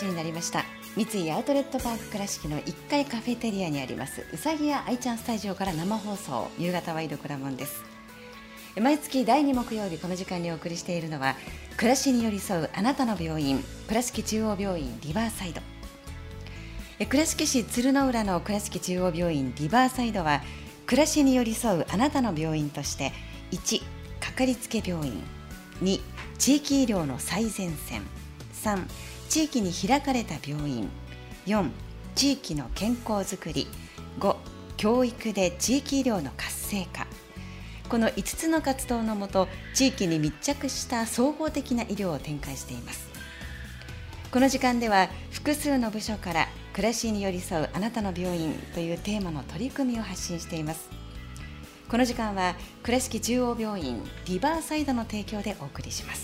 になりました。三井アウトレットパーク倉敷の1階カフェテリアにありますうさぎや愛ちゃんスタジオから生放送夕方ワイドクラモンです。毎月第2木曜日この時間にお送りしているのは暮らしに寄り添うあなたの病院、倉敷中央病院リバーサイド。倉敷市鶴の浦の倉敷中央病院リバーサイドは暮らしに寄り添うあなたの病院として1、かかりつけ病院、2、地域医療の最前線、3、地域に開かれた病院、4、地域の健康づくり、5、教育で地域医療の活性化。この5つの活動のもと地域に密着した総合的な医療を展開しています。この時間では複数の部署から暮らしに寄り添うあなたの病院というテーマの取り組みを発信しています。この時間は倉敷中央病院リバーサイドの提供でお送りします。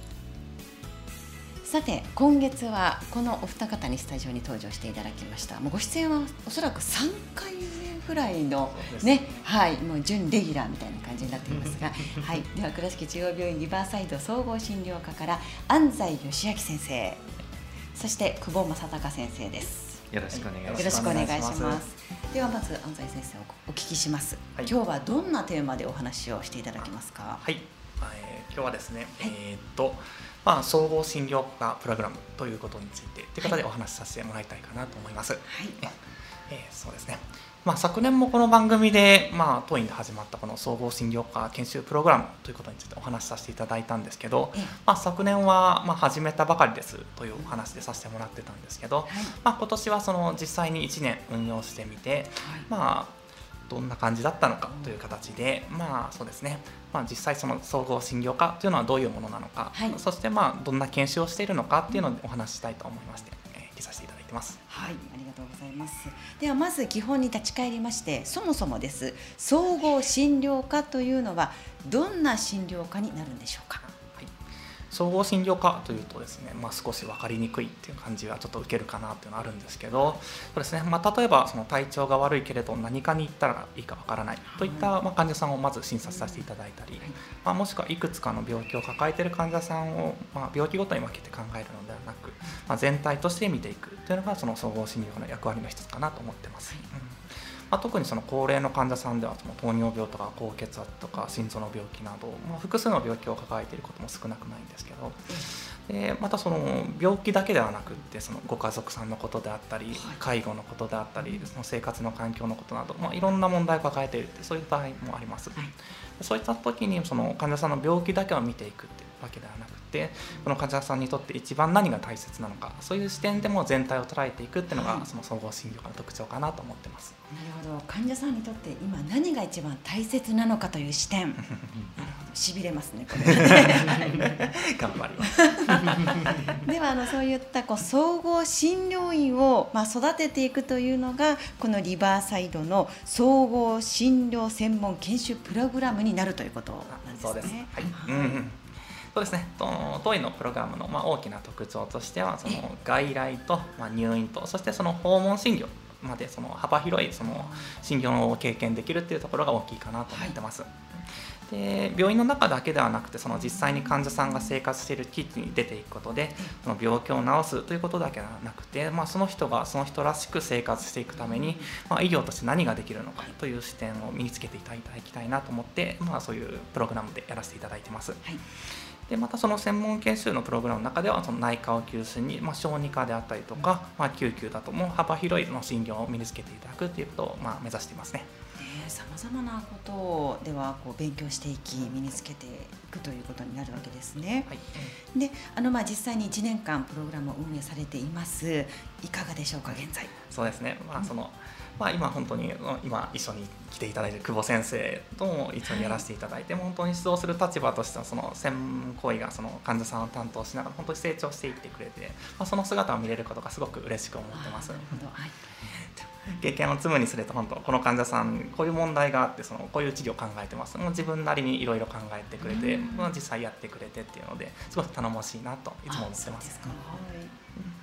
さて今月はこのお二方にスタジオに登場していただきました。もうご出演はおそらく3回目ぐらいのね、はい、もう準レギュラーみたいな感じになっていますがはい、では倉敷中央病院リバーサイド総合診療科から安西義明先生、そして久保正孝先生です。 よろしくお願いします。 よろしくお願いします。ではまず安西先生をお聞きします、はい、今日はどんなテーマでお話をしていただけますか？ はい、今日はですね、総合診療科プログラムということについてという方でお話しさせてもらいたいかなと思います。はい、そうですね、昨年もこの番組で、当院で始まったこの総合診療科研修プログラムということについてお話しさせていただいたんですけど、昨年は始めたばかりですというお話でさせてもらってたんですけど、今年はその実際に1年運用してみて、どんな感じだったのかという形で、そうですね、実際その総合診療科というのはどういうものなのか、そしてどんな研修をしているのかっていうのをお話ししたいと思いまして、聞させていただいてます。 はい、ありがとうございます。ではまず基本に立ち返りまして、そもそもです総合診療科というのはどんな診療科になるんでしょうか？ 総合診療科というとですね、少し分かりにくいっていう感じはちょっと受けるかなっていうのはあるんですけど、そうですね、例えばその体調が悪いけれど何かに行ったらいいか分からないといった患者さんをまず診察させていただいたり、もしくはいくつかの病気を抱えている患者さんを、病気ごとに分けて考えるのではなく、全体として見ていくというのがその総合診療科の役割の一つかなと思ってます。特にその高齢の患者さんではその糖尿病とか高血圧とか心臓の病気など、複数の病気を抱えていることも少なくないんですけど、またその病気だけではなくってそのご家族さんのことであったり、介護のことであったり、その生活の環境のことなど、いろんな問題を抱えているってそういう場合もあります。そういった時にその患者さんの病気だけを見ていくっていうわけではなくて、この患者さんにとって一番何が大切なのか、そういう視点でも全体を捉えていくっていうのがその総合診療科の特徴かなと思ってます。 なるほど、患者さんにとって今何が一番大切なのかという視点なるほど、しびれますねこれ頑張りますではそういった総合診療院を育てていくというのがこのリバーサイドの総合診療専門研修プログラムになるということなんですね。 そうです、そうですね、当院のプログラムの大きな特徴としてはその外来と入院と、そしてその訪問診療までその幅広いその診療を経験できるというところが大きいかなと思ってます。で、病院の中だけではなくてその実際に患者さんが生活している地域に出ていくことでその病気を治すということだけではなくて、その人がその人らしく生活していくために、医療として何ができるのかという視点を身につけていただきたいなと思って、そういうプログラムでやらせていただいてます。でまたその専門研修のプログラムの中ではその内科を中心に、小児科であったりとか、救急だとも幅広いの診療を身につけていただくということを目指していますね。 さまざまなことをでは勉強していき身につけていくということになるわけですね。で実際に1年間プログラムを運営されています。いかがでしょうか現在？ そうですね、今本当に今一緒に来ていただいている久保先生とも一緒にやらせていただいて、本当に指導する立場としてはその専門行為がその患者さんを担当しながら本当に成長していってくれて、その姿を見れることがすごく嬉しく思ってます。経験を積むにつれて本当この患者さんこういう問題があってこういう治療を考えてます、自分なりにいろいろ考えてくれて、実際やってくれてっていうのですごく頼もしいなといつも思ってます。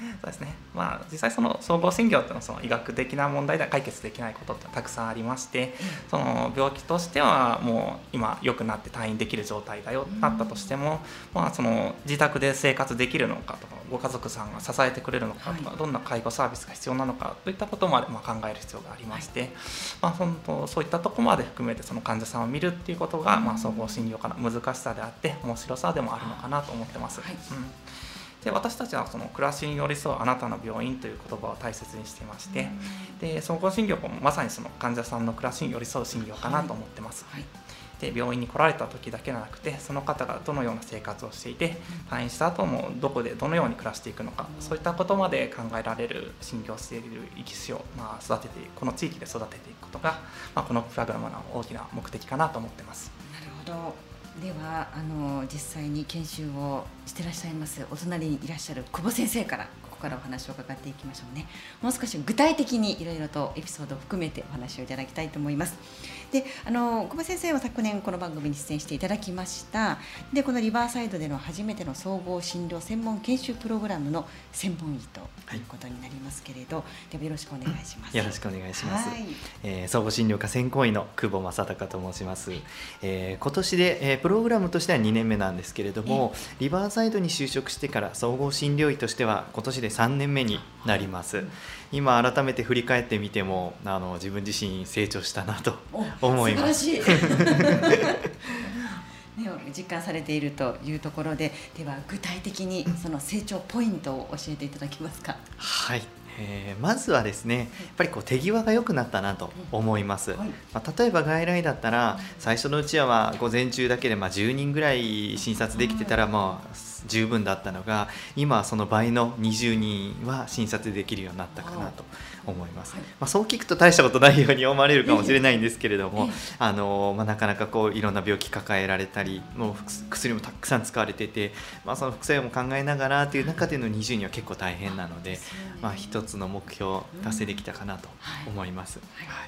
そうですね、実際その総合診療っていうのはその医学的な問題では解決できないことってたくさんありまして、その病気としてはもう今良くなって退院できる状態だよなったとしても、その自宅で生活できるのかとか、ご家族さんが支えてくれるのかとか、どんな介護サービスが必要なのかといったことまで考える必要がありまして、そういったところまで含めてその患者さんを見るっていうことが、総合診療科の難しさであって面白さでもあるのかなと思ってます。で私たちはその暮らしに寄り添うあなたの病院という言葉を大切にしていまして、で総合診療もまさにその患者さんの暮らしに寄り添う診療かなと思ってます。で病院に来られた時だけじゃなくて、その方がどのような生活をしていて、退院した後もどこでどのように暮らしていくのか、そういったことまで考えられる診療している医師を育てていく、この地域で育てていくことが、このプログラムの大きな目的かなと思ってます。 なるほど。では実際に研修をしてらっしゃいますお隣にいらっしゃる久保先生からここからお話を伺っていきましょうね。もう少し具体的にいろいろとエピソードを含めてお話をいただきたいと思います。で久保先生は昨年この番組に出演していただきました。でこのリバーサイドでの初めての総合診療専門研修プログラムの専門医ということになりますけれど、ではよろしくお願いします。 よろしくお願いします。総合診療科専攻医の久保正孝と申します。今年で、プログラムとしては2年目なんですけれども、リバーサイドに就職してから総合診療医としては今年で3年目になります。今改めて振り返ってみても自分自身成長したなと思います。 素晴らしい実感されているというところで、では具体的にその成長ポイントを教えていただけますか。 はい、まずはですね、やっぱり手際が良くなったなと思います。例えば外来だったら最初のうちは午前中だけで10人ぐらい診察できてたら十分だったのが、今はその倍の20人は診察できるようになったかなと思います。そう聞くと大したことないように思われるかもしれないんですけれども、なかなかいろんな病気抱えられたり、もう薬もたくさん使われてて、その副作用も考えながらという中での20人は結構大変なので、一つの目標達成できたかなと思います。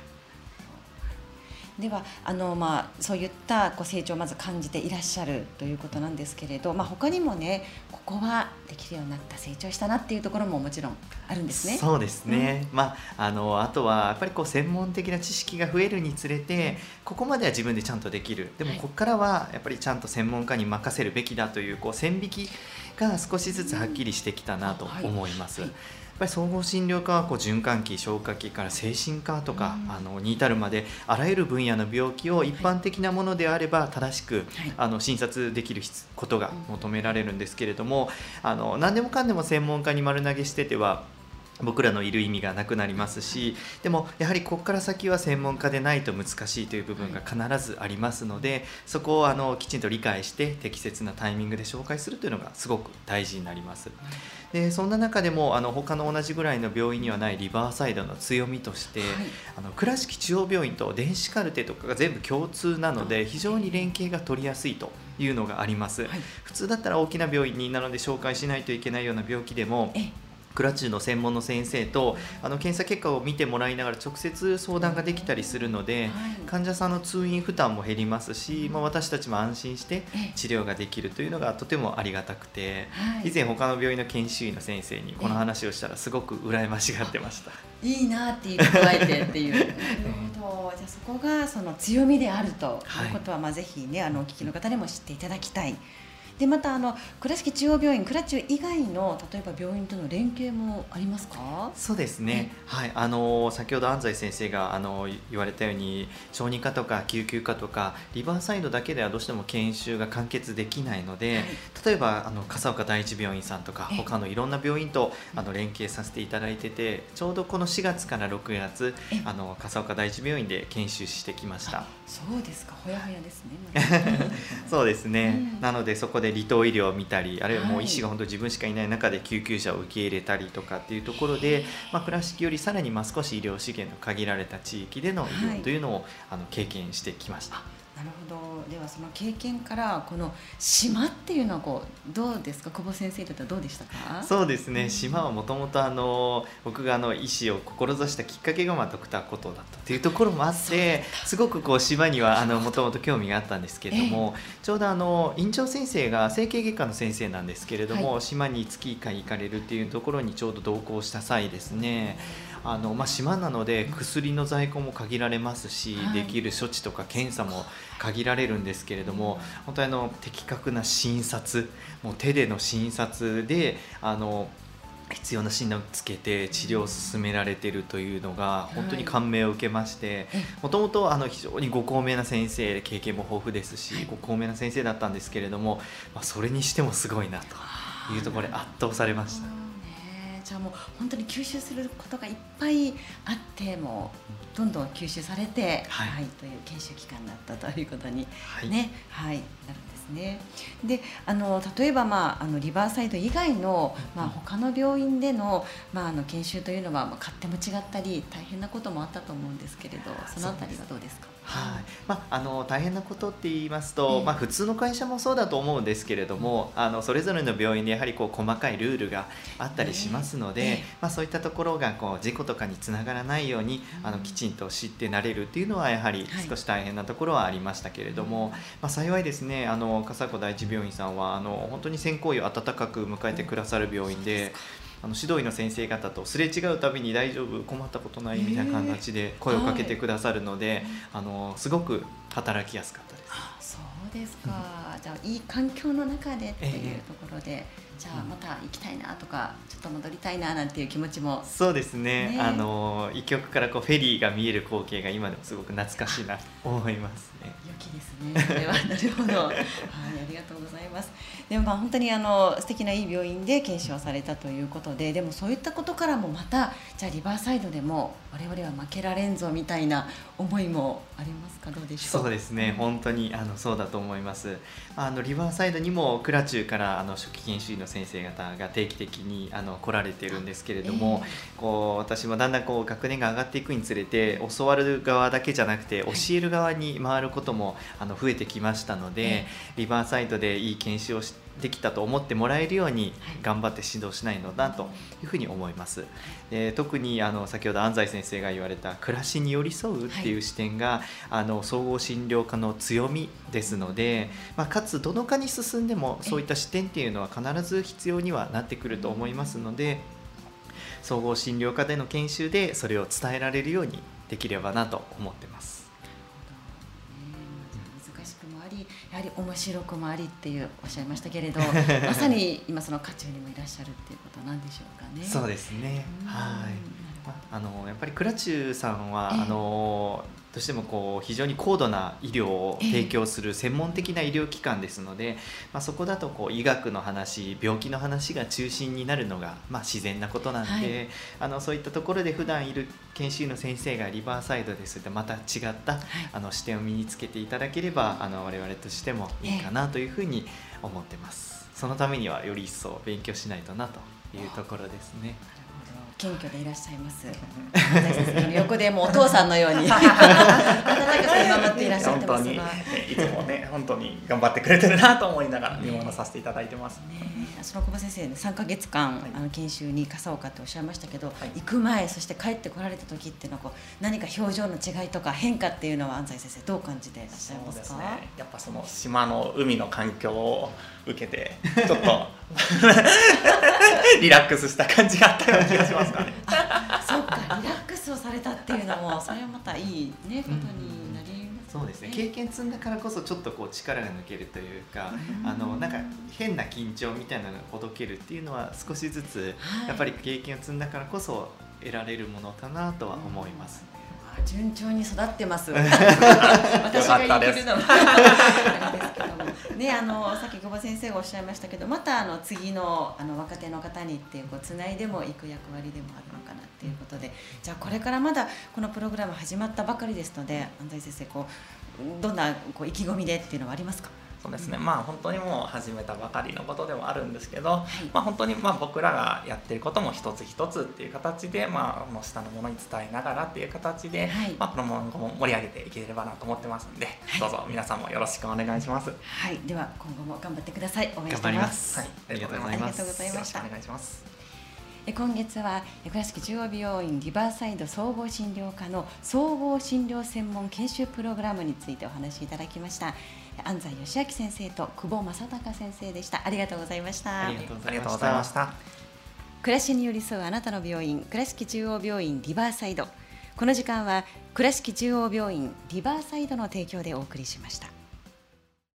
ではそういった成長をまず感じていらっしゃるということなんですけれど、他にもね、ここはできるようになった、成長したなっていうところももちろんあるんですね。 そうですね、あとはやっぱり専門的な知識が増えるにつれて、ここまでは自分でちゃんとできる、でもここからはやっぱりちゃんと専門家に任せるべきだという線引きが少しずつはっきりしてきたなと思います。やっぱり総合診療科は循環器、消化器から精神科とかに至るまで、あらゆる分野の病気を一般的なものであれば正しく診察できることが求められるんですけれども、何でもかんでも専門家に丸投げしてては僕らのいる意味がなくなりますし、でもやはりここから先は専門家でないと難しいという部分が必ずありますので、そこをきちんと理解して適切なタイミングで紹介するというのがすごく大事になります。でそんな中でも他の同じぐらいの病院にはないリバーサイドの強みとして、倉敷中央病院と電子カルテとかが全部共通なので、非常に連携が取りやすいというのがあります。普通だったら大きな病院になので紹介しないといけないような病気でも、倉中の専門の先生と検査結果を見てもらいながら直接相談ができたりするので、患者さんの通院負担も減りますし、私たちも安心して治療ができるというのがとてもありがたくて、以前他の病院の研修医の先生にこの話をしたらすごく羨ましがってました。 いいなって言って加えてっていうなるほど。じゃあそこがその強みであるということは、ぜひねお聞きの方にも知っていただきたい。でまた倉敷中央病院、倉中以外の例えば病院との連携もありますか。 そうですね、先ほど安西先生が言われたように、小児科とか救急科とかリバーサイドだけではどうしても研修が完結できないので、例えば笠岡第一病院さんとか他のいろんな病院と連携させていただいてて、ちょうどこの4月から6月笠岡第一病院で研修してきました。 そうですか、ほやほやですね。 そうですね、なのでそこで離島医療を見たり、あるいはもう医師が本当自分しかいない中で救急車を受け入れたりとかっていうところで、倉敷よりさらに少し医療資源の限られた地域での医療というのを経験してきました。 なるほど。ではその経験からこの島っていうのはどうですか、久保先生にとってはどうでしたか？ そうですね、島はもともと僕が医師を志したきっかけがドクターコトーだったというところもあって、すごく島にはもともと興味があったんですけれども、ちょうど院長先生が整形外科の先生なんですけれども、島に月1回行かれるっていうところにちょうど同行した際ですね、島なので薬の在庫も限られますし、できる処置とか検査も限られるんですけれども、本当に的確な診察、もう手での診察で必要な診断をつけて治療を進められているというのが本当に感銘を受けまして、もともと非常にご高名な先生、経験も豊富ですし、ご高名な先生だったんですけれども、それにしてもすごいなというところで圧倒されました。 じゃあもう本当に吸収することがいっぱいあって、もうどんどん吸収されて、という研修期間だったということに、なるんですね。で例えば、リバーサイド以外の、他の病院での、研修というのは、勝手も違ったり大変なこともあったと思うんですけれど、そのあたりはどうですか？ 大変なことって言いますと、普通の会社もそうだと思うんですけれども、それぞれの病院でやはり細かいルールがあったりしますので、そういったところが事故とかにつながらないようにきちんと知ってなれるっていうのはやはり少し大変なところはありましたけれども、幸いですね、笠子第一病院さんは本当に先行医を温かく迎えてくださる病院で、指導医の先生方とすれ違うたびに大丈夫、困ったことないみたいな形で声をかけてくださるので、すごく働きやすかったです。 そうですか。じゃあいい環境の中でっていうところで、じゃあまた行きたいなとか、ちょっと戻りたいななんていう気持ちも。 そうですね、医局からフェリーが見える光景が今でもすごく懐かしいなと思いますね。 良きですね、それは。なるほど、ありがとうございます。でも本当に素敵ないい病院で研修をされたということで、でもそういったことからもまた、じゃあリバーサイドでも我々は負けられんぞみたいな思いもありますか？どうでしょう？ そうですね、本当にそうだと思います。リバーサイドにも倉中から初期研修医の先生方が定期的に来られているんですけれども、私もだんだん学年が上がっていくにつれて、教わる側だけじゃなくて教える側に回ることも増えてきましたので、リバーサイドでいい研修をできたと思ってもらえるように頑張って指導しないのだというふうに思います。特に先ほど安西先生が言われた暮らしに寄り添うっていう視点が、総合診療科の強みですので、かつどの科に進んでもそういった視点っていうのは必ず必要にはなってくると思いますので、総合診療科での研修でそれを伝えられるようにできればなと思ってます。 難しくもあり、やはり面白くもありっていうおっしゃいましたけれど、まさに今その渦中にもいらっしゃるっていうことなんでしょうかね。 そうですね、やっぱり倉中さんはどうしても非常に高度な医療を提供する専門的な医療機関ですので、そこだと医学の話、病気の話が中心になるのが自然なことなんで、そういったところで普段いる研修医の先生がリバーサイドですとまた違った視点を身につけていただければ我々としてもいいかなというふうに思ってます。そのためにはより一層勉強しないとなというところですね。 謙虚でいらっしゃいます。私たちの横でもうお父さんのように温かく見守っていらっしゃってますが、 いつもね本当に頑張ってくれてるなと思いながら見守らさせていただいてますね。 その小葉先生3ヶ月間、研修に笠岡っておっしゃいましたけど、行く前そして帰ってこられた時っていうのは何か表情の違いとか変化っていうのは安西先生どう感じていらっしゃいますか？ そうですね、やっぱその島の海の環境を受けてちょっとリラックスした感じがあったような気がしますかね。 そうか、リラックスをされたっていうのもそれはまたいいねことになりますね。 そうですね、経験積んだからこそちょっと力が抜けるというか、なんか変な緊張みたいなのがほどけるっていうのは少しずつ、やっぱり経験を積んだからこそ得られるものかなとは思います。 順調に育ってます。私が言い切るのはあれですけどもね、さっき久保先生がおっしゃいましたけど、また次の若手の方にっていうつないでもいく役割でもあるのかなっていうことで、じゃあこれからまだこのプログラム始まったばかりですので、安西先生どんな意気込みでっていうのはありますか？ そうですね、本当にもう始めたばかりのことではあるんですけど、本当に僕らがやっていることも一つ一つっていう形で、下のものに伝えながらっていう形で、この今後も盛り上げていければなと思ってますので、どうぞ皆さんもよろしくお願いします。 はい、では今後も頑張ってください。応援して頑張りま。 ますす。 はい、 ありがとうございます。 ありがとうございました。 よろしくお願いします。 今月は倉敷中央病院リバーサイド総合診療科の総合診療専門研修プログラムについてお話しいただきました安西義明先生と久保正孝先生でした。ありがとうございました。 ありがとうごありがとうございました。 ざいました。 暮らしに寄り添うあなたの病院、倉敷中央病院リバーサイド。この時間は倉敷中央病院リバーサイドの提供でお送りしました。